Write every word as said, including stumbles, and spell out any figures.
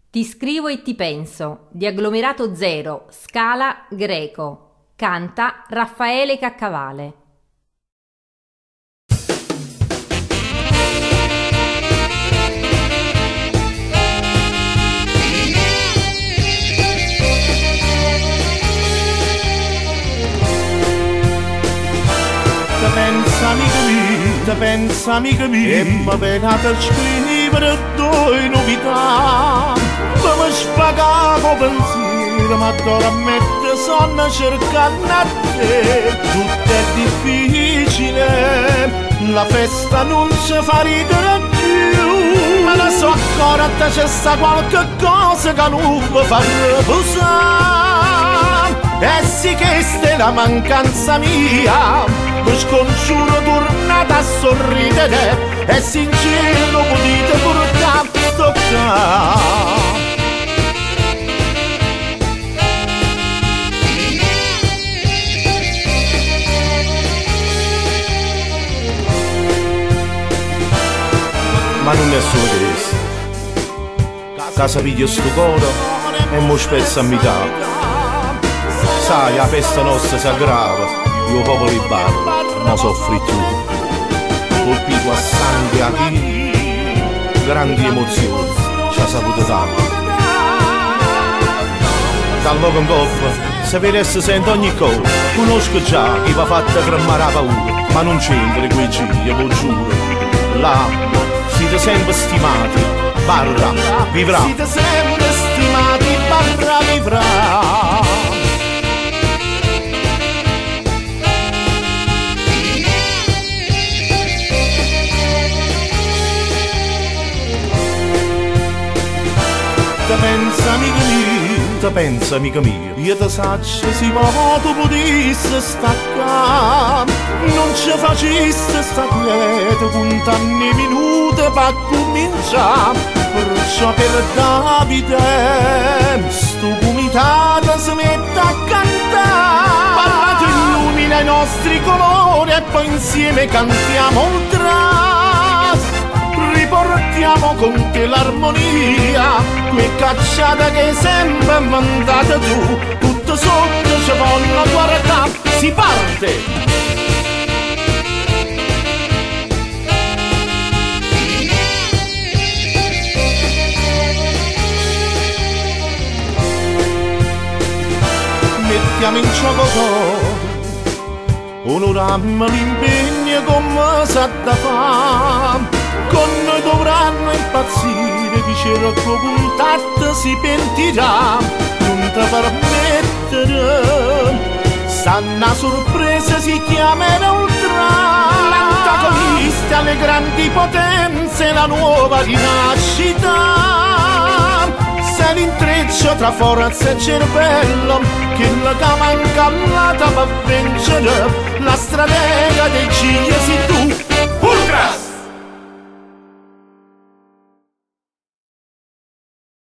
Ti scrivo e ti penso, di Agglomerato Zero, Scala Greco. Canta Raffaele Caccavale. Te pensa amica mia, te pensa amica mia, e mi venate a scrivere due novità. Come spagato pensiero, ma ora mette sonno cercando a te. Tutto è difficile, la festa non ci fa ridere più. Ma la so ancora te c'è sta qualche cosa che non mi fa riposare. E sì che sta la mancanza mia, mi scongiuro tornate a sorridere, e sincero potete portare a toccare. Ma non è solo questo. Casa piglio sto cuore e mo spezza a metà. Sai, la festa nostra si aggrava, io popolo di barro, ma soffri tu. Colpito a sangue a chi, grandi emozioni, ci ha saputo tanto. Dal logo in coppa, se vedesse sento ogni cosa, conosco già chi va fatta cremare la paura, ma non c'entra quei giri, lo giuro. Là, siete sempre stimati, barra, vivrà. Siete sempre stimati, barra, vivrà. Te pensa amica mia, te pensa amica mia, io te saccio si ma tu potessi staccare, non ci facessi sta quieta, contando i minuti per cominciare. Perciò per Davide, sto comitato si mette a cantare. Parlato illumina i nostri colori e poi insieme cantiamo un tras. Riportiamo con te l'armonia, quel cacciata che sempre hai mandato tu, tutto sotto ci voglio guardare, si parte! Mettiamo in gioco coro, onoriamo l'impegno come sa da fare. Con noi dovranno impazzire, chi c'era con contatto si pentirà, non ti permettere. Stanno a sorpresa, si chiamerà ultra. L'antagonista alle grandi potenze, la nuova rinascita. Se l'intreccio tra forza e cervello, che la cama incallata va a vincere, la stratega dei cigli sei tu, Ultras!